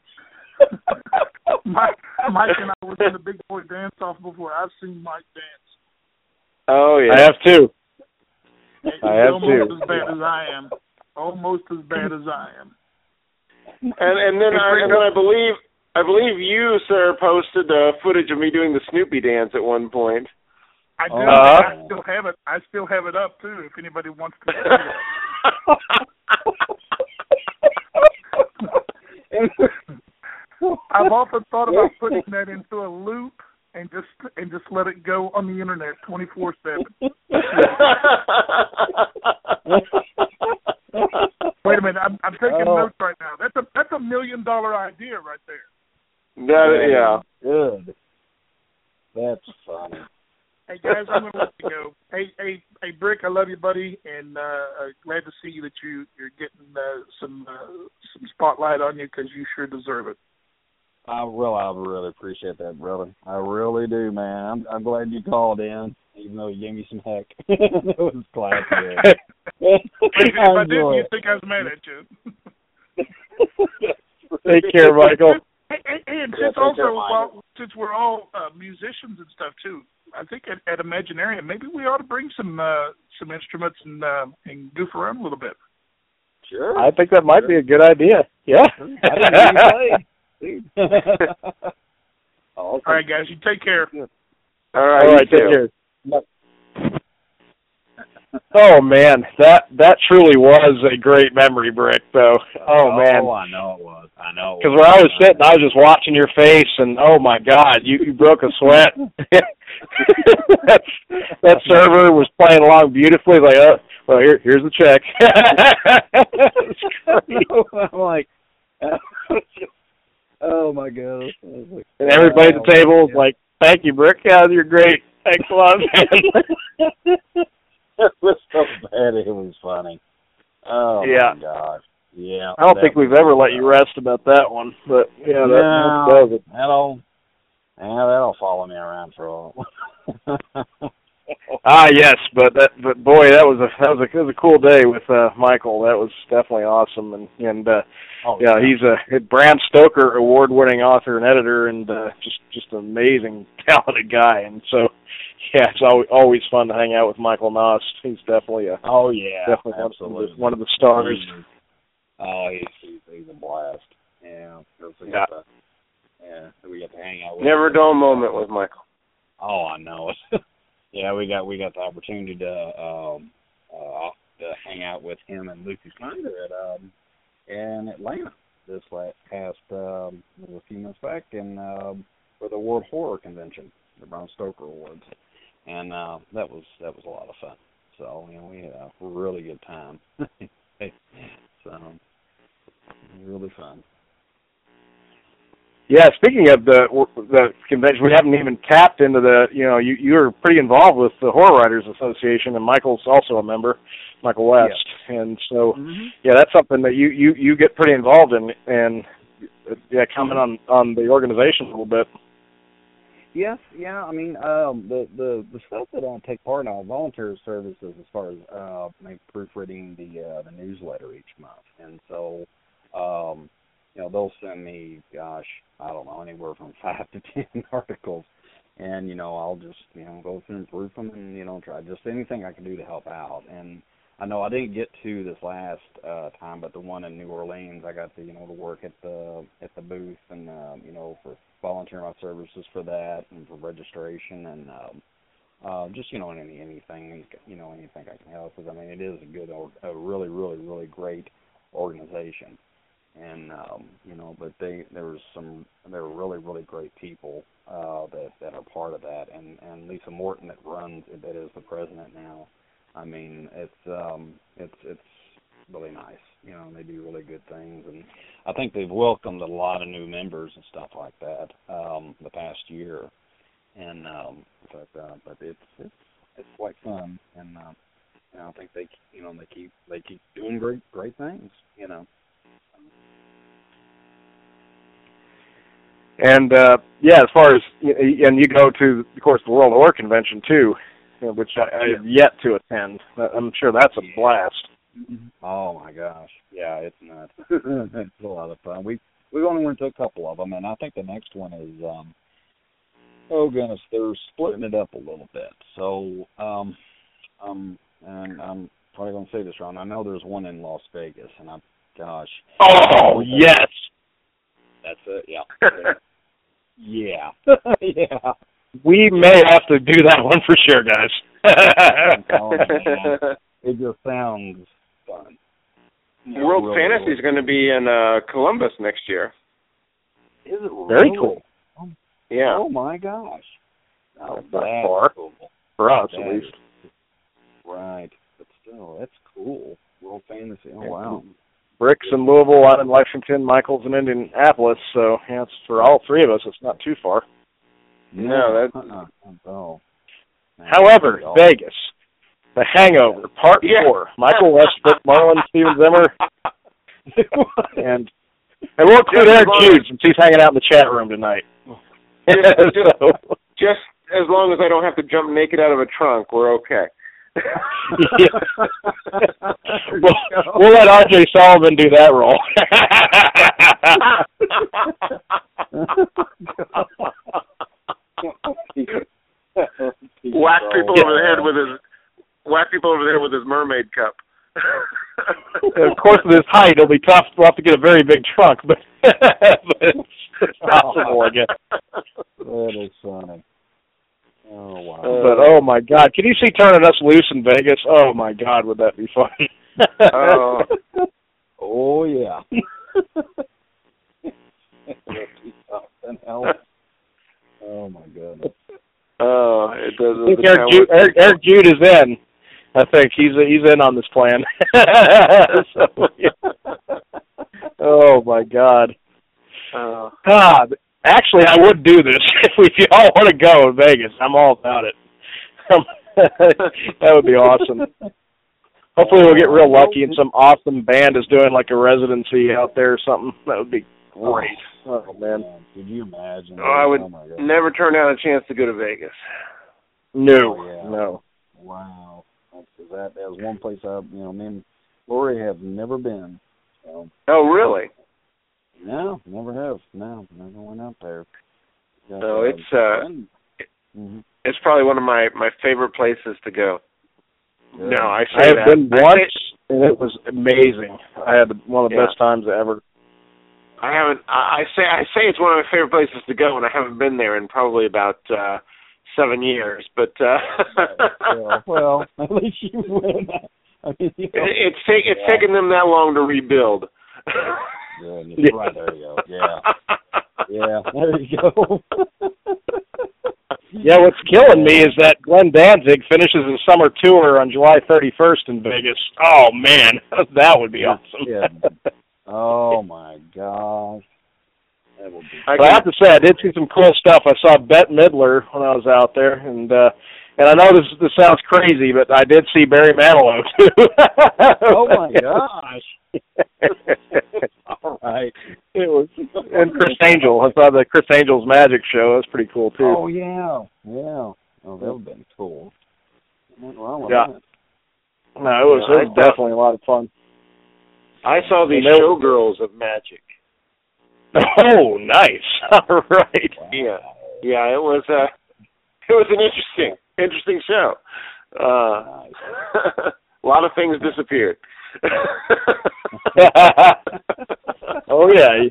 Mike and I was in the Big Boy Dance-Off before. I've seen Mike dance. Oh yeah, I have too. He's almost as bad as I am. Almost as bad as I am. And then I believe you, sir, posted footage of me doing the Snoopy dance at one point. I do. I still have it. I still have it up too. If anybody wants to see it. I've often thought about putting that into a loop and just let it go on the internet 24/7. Wait a minute, I'm taking notes right now. That's a $1 million idea right there. Yeah. Good. That's funny. Hey guys, I'm gonna let you go. Hey, Brick, I love you, buddy, and glad to see that you're getting some spotlight on you because you sure deserve it. I really appreciate that, brother. I really do, man. I'm glad you called in, even though you gave me some heck. It was classic. If I didn't, you'd think I was mad at you. Take care, Michael. And since we're all musicians and stuff too, I think at Imaginarium maybe we ought to bring some instruments and goof around a little bit. Sure. I think that might be a good idea. Yeah. All right, guys, you take care. All right, take care. Oh man, that truly was a great memory, Brick. Though, man, I know it was. Because when I was sitting, I was just watching your face, and oh my God, you broke a sweat. that server was playing along beautifully. Like, well, here's the check. I'm like, oh my God. And everybody at the table was like, "Thank you, Brick. Yeah, you're great. Thanks a lot, man." It was so bad it was funny. Oh yeah. My gosh. Yeah. I don't think we've ever let you rest about that one, but yeah, that does it. That'll follow me around for a while. Yes, but boy, that was a cool day with Michael. That was definitely awesome, and he's a Bram Stoker award-winning author and editor, and just an amazing, talented guy. And so, yeah, it's always fun to hang out with Michael Nost. He's definitely absolutely one of the stars. He's a blast. Yeah. Yeah, so we got to hang out with Never a him. dull moment with Michael. Oh, I know it. Yeah, we got the opportunity to hang out with him and Lucy Snyder at in Atlanta this past a few months back for the World Horror Convention, the Bram Stoker Awards, and that was a lot of fun. So we had a really good time. So really fun. Yeah, speaking of the convention, we haven't even tapped into the, you're pretty involved with the Horror Writers Association, and Michael's also a member, Michael West. Yeah. And so, yeah, that's something that you get pretty involved in, and comment on the organization a little bit. Yes, yeah. I mean, the stuff that I take part in, volunteer services as far as proofreading the newsletter each month, and so they'll send me, gosh, I don't know, anywhere from 5 to 10 articles, and I'll just go through and proof them, and try just anything I can do to help out. And I know I didn't get to this last time, but the one in New Orleans, I got to to work at the booth and for volunteer my services for that and for registration and just anything anything I can help with. I mean, it is a really really really great organization, and but they were really really great people that are part of that, and Lisa Morton that is the president now. I mean, it's really nice. They do really good things, and I think they've welcomed a lot of new members and stuff like that the past year. And but it's quite fun, and I think they keep doing great things. And as far as and you go to, of course, the World Horror Convention too, which I have yet to attend. I'm sure that's a blast. Oh my gosh, yeah, it's nuts. It's a lot of fun. We only went to a couple of them, and I think the next one is oh goodness, they're splitting it up a little bit. So and I'm probably gonna say this wrong. I know there's one in Las Vegas, and oh yes, that's it. Yeah. Yeah. Yeah. We may have to do that one for sure, guys. It just sounds fun. World really Fantasy is going to be in Columbus next year. Is it really? Very cool. Yeah. Oh my gosh. That's not far cool. For us, at least. Right, but still, that's cool. World Fantasy. Oh wow. Brick's in Louisville, I'm in Lexington, Michael's in Indianapolis, so it's for all three of us. It's not too far. No, that's oh. However, Vegas, The Hangover, Part 4. Michael Westbrook, Marlon Steven Zimmer, and we'll include Eric Jude since he's hanging out in the chat room tonight. Just as long as I don't have to jump naked out of a trunk, we're okay. We'll let R.J. Sullivan do that role. Whack people over the head with his mermaid cup. Of course, with his height, it'll be tough. We'll have to get a very big trunk, but it's possible, I guess. That is funny. Oh, wow. But, oh, my God. Can you see turning us loose in Vegas? Oh, my God, would that be fun? Oh, yeah. Oh, my goodness. Oh, it does. I think Eric Jude is in. I think he's in on this plan. So, yeah. Oh, my God. Actually, I would do this if you all want to go in Vegas. I'm all about it. That would be awesome. Hopefully we'll get real lucky and some awesome band is doing like a residency out there or something. That would be great. Oh, man. Could you imagine? I would never turn down a chance to go to Vegas. No, yeah. No. Wow. That was one place me and Lori have never been. So. Oh, really? No, never have. No, never went out there. No, it's probably one of my favorite places to go. Yeah. No, I have been once, and it was amazing. I had one of the best times ever. I haven't. I say it's one of my favorite places to go, and I haven't been there in probably about 7 years. But well, at least you win. I mean, it's taken them that long to rebuild. Yeah, right, there you go. Yeah, there you go. Yeah, what's killing me is that Glenn Danzig finishes his summer tour on July 31st in Vegas. Oh, man, that would be awesome. Yeah. Oh, my gosh. That would be. But I have to say, I did see some cool stuff. I saw Bette Midler when I was out there, and I know this sounds crazy, but I did see Barry Manilow, too. Oh, my gosh. All right. It was, and Chris Angel. I saw the Chris Angel's Magic Show. That was pretty cool, too. Oh, yeah. Oh, that would have been cool. Nothing wrong with that. No, it was definitely a lot of fun. I saw the Showgirls of Magic. Oh, nice. All right. Yeah, it was an interesting show. Nice. A lot of things disappeared. Oh, yeah.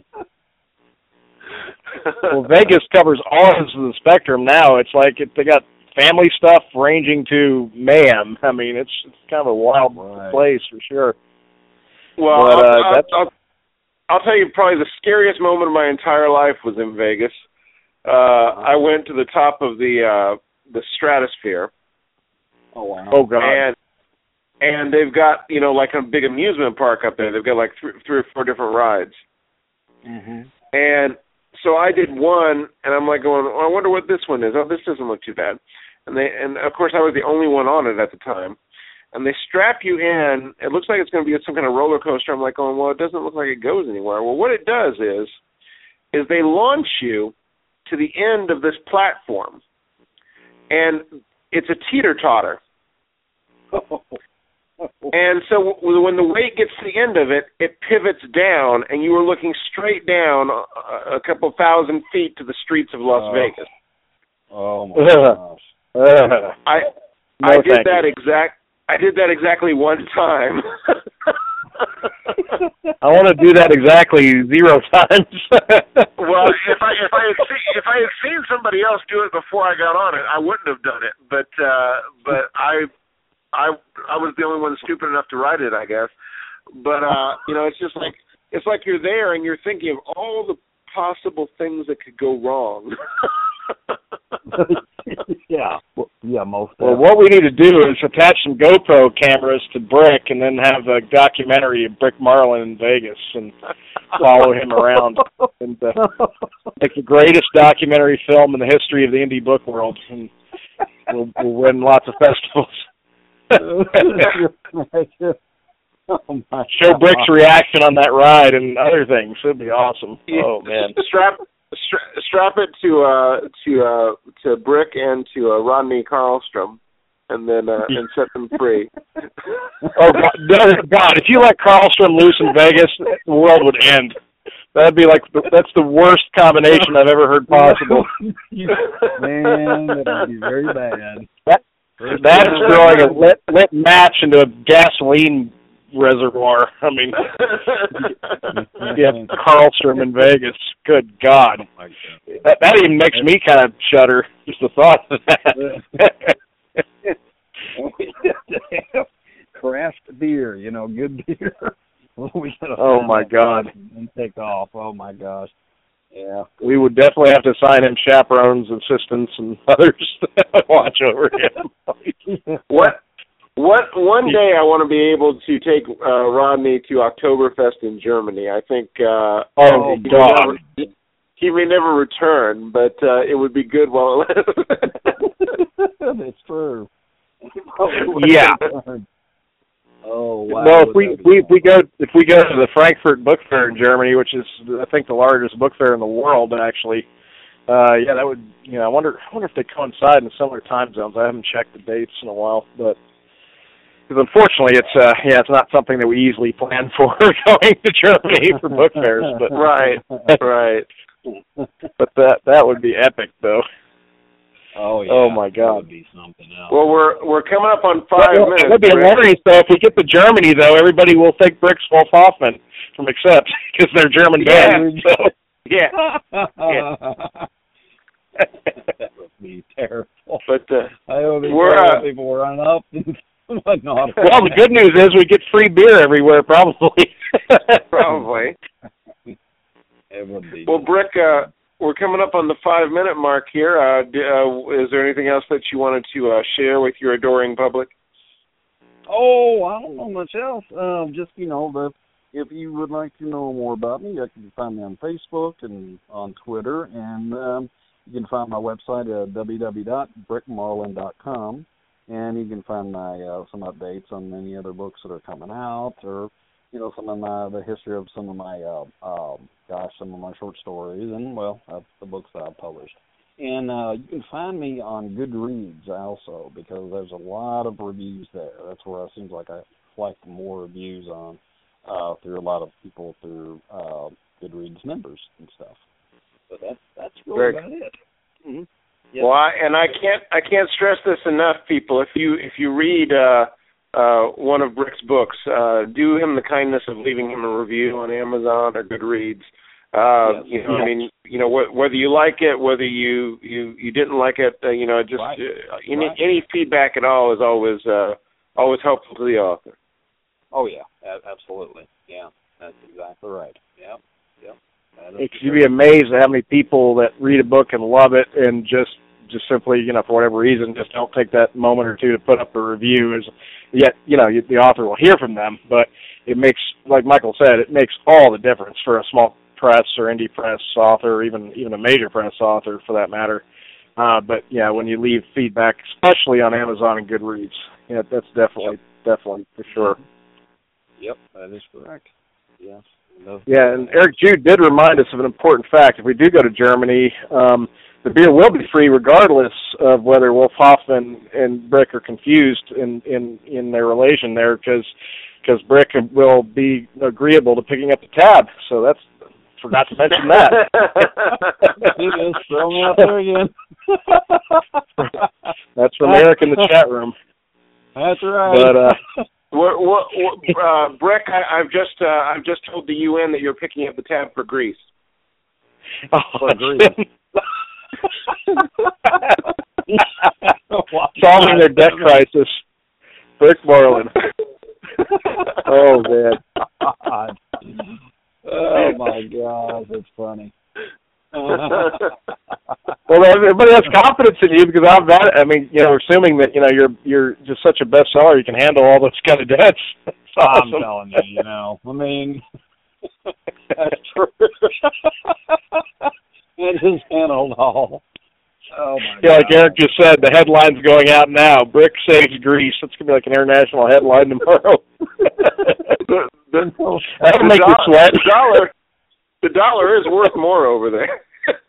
Well, Vegas covers all ends of the spectrum now. It's like they got family stuff ranging to mayhem. I mean, it's kind of a wild place for sure. Well, but, I'll tell you probably the scariest moment of my entire life was in Vegas. I went to the top of the Stratosphere. Oh, wow. Oh, God. And they've got, like a big amusement park up there. They've got like 3 or 4 different rides. Mm-hmm. And so I did one, and I'm like going, I wonder what this one is. Oh, this doesn't look too bad. And of course I was the only one on it at the time. And they strap you in. It looks like it's going to be some kind of roller coaster. I'm like going, well, it doesn't look like it goes anywhere. Well, what it does is they launch you to the end of this platform. And it's a teeter-totter. And so when the weight gets to the end of it, it pivots down, and you are looking straight down a couple thousand feet to the streets of Las Vegas. Oh my gosh! I did that exactly one time. I want to do that exactly 0 times. Well, if I had seen somebody else do it before I got on it, I wouldn't have done it. But I was the only one stupid enough to ride it, I guess. But it's just like it's like you're there and you're thinking of all the possible things that could go wrong. Yeah, most. Well, what we need to do is attach some GoPro cameras to Brick, and then have a documentary of Brick Marlin in Vegas, and follow him around, and make the greatest documentary film in the history of the indie book world, and we'll win lots of festivals. Show Brick's reaction on that ride and other things. It'd be awesome. Oh man! Strap it to Brick and to Rodney Carlstrom, and then and set them free. Oh God! If you let Carlstrom loose in Vegas, the world would end. That'd be like that's the worst combination I've ever heard possible. Man, that'd be very bad. That is throwing a lit match into a gasoline reservoir. I mean, yeah, Carlstrom in Vegas. Good God. That even makes me kind of shudder, just the thought of that. Craft beer, good beer. Oh, my God. And take off. Oh, my gosh. Yeah. We would definitely have to assign him chaperones, assistants, and others to watch over him. One day I want to be able to take Rodney to Oktoberfest in Germany. I think God. He may never return, but it would be good while it lives. That's true. Yeah. Oh wow! No, if we go to the Frankfurt Book Fair in Germany, which is I think the largest book fair in the world, actually, that would I wonder if they coincide in similar time zones. I haven't checked the dates in a while, but because unfortunately it's not something that we easily plan for going to Germany for book fairs. But right. But that would be epic, though. Oh yeah. Oh my God. That would be something else. Well, we're coming up on 5 minutes. It would be hilarious though if we get to Germany though. Everybody will think Brick's Wolf Hoffman from Accept because they're German band. So. Yeah. That would be terrible. But I hope people were run up. Not well, the good news is we get free beer everywhere, probably. Probably. It would be. Well, Brick, we're coming up on the 5-minute mark here. Is there anything else that you wanted to share with your adoring public? Oh, I don't know much else. Just, if you would like to know more about me, you can find me on Facebook and on Twitter, and you can find my website at www.brickmarlin.com, and you can find my some updates on any other books that are coming out, or some of the history of some of my some of my short stories, and the books that I've published. And you can find me on Goodreads also, because there's a lot of reviews there. That's where it seems like I collect more reviews on through a lot of people through Goodreads members and stuff. But that's really about it. Mm-hmm. Yep. Well, I can't stress this enough, people. If you read one of Brick's books, do him the kindness of leaving him a review on Amazon or Goodreads. Yes. I mean, whether you like it, whether you didn't like it, just right. Any feedback at all is always helpful to the author. Oh yeah, absolutely. Yeah, that's exactly right. Yep. You'd be amazed at how many people that read a book and love it, and just simply, for whatever reason, just don't take that moment or two to put up a review. Yet, the author will hear from them, but it makes, like Michael said, it makes all the difference for a small press or indie press author, or even a major press author for that matter. But yeah, when you leave feedback, especially on Amazon and Goodreads, that's definitely for sure. Yep, that is correct. Yes. Yeah, and Eric Jude did remind us of an important fact. If we do go to Germany, the beer will be free regardless of whether Wolf Hoffman and Brick are confused in their relation there, because Brick will be agreeable to picking up the tab. So forgot to mention that. Just throw me out there again. That's from Eric in the chat room. That's right. But Brick, I've just told the UN that you're picking up the tab for Greece. For Greece. Solving their debt crisis. Brick Marlin. Oh man. God. Oh my gosh, that's funny. Well, everybody has confidence in you because of that. I mean, assuming that you're just such a bestseller, you can handle all those kind of debts. That's awesome. I'm telling you, I mean, that's true. It just handled all. Oh my God. Like Eric just said, the headline's going out now. Brick saves Greece. That's gonna be like an international headline tomorrow. That'll make you sweat. The dollar is worth more over there.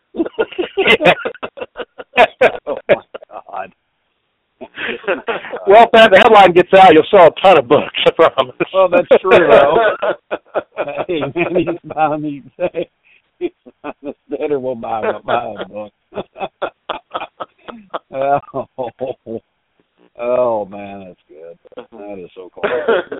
Oh my God. Well, if the headline gets out, you'll sell a ton of books, I promise. Well, that's true, though. Hey, man, he's buying me. The better will buy a book. Oh, man, that's good. That is so cool.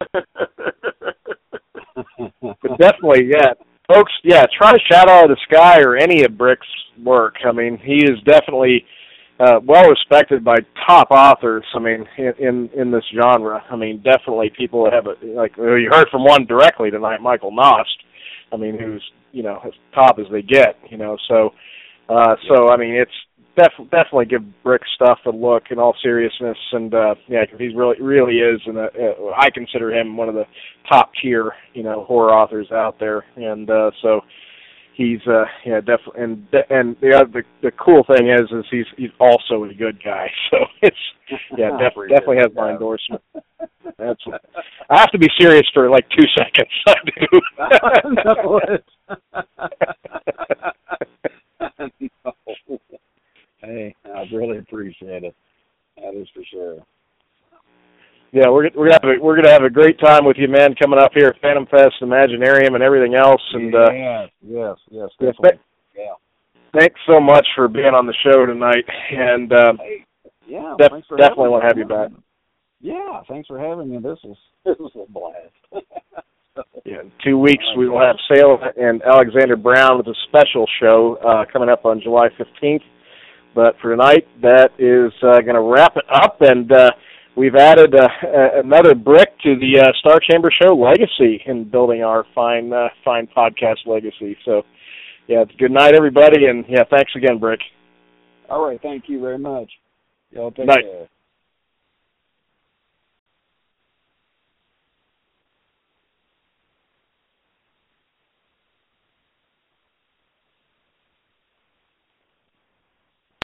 But definitely, yeah. Folks, try to Shadow Out of the Sky or any of Brick's work. I mean, he is definitely well respected by top authors. I mean, in this genre. I mean, definitely people have you heard from one directly tonight, Michael Nost. I mean, who's as top as they get. So I mean, it's definitely give Brick stuff a look in all seriousness, and because he's really is, and I consider him one of the top tier horror authors out there, and so he's definitely, and the cool thing is he's also a good guy, so it's definitely has my endorsement. I have to be serious for like 2 seconds. I do. No. Hey, I really appreciate it. That is for sure. Yeah, we're gonna have a great time with you, man, coming up here at Phantom Fest, Imaginarium, and everything else. And yes, definitely. thanks so much for being on the show tonight, and yeah, definitely want to have you back. Yeah, thanks for having me. This was a blast. Yeah, in 2 weeks we will have Sale and Alexander Brown with a special show coming up on July 15th. But for tonight, that is going to wrap it up, and we've added another brick to the Star Chamber Show legacy in building our fine podcast legacy. So, yeah, good night, everybody, and yeah, thanks again, Brick. All right, thank you very much. Y'all take Night. care.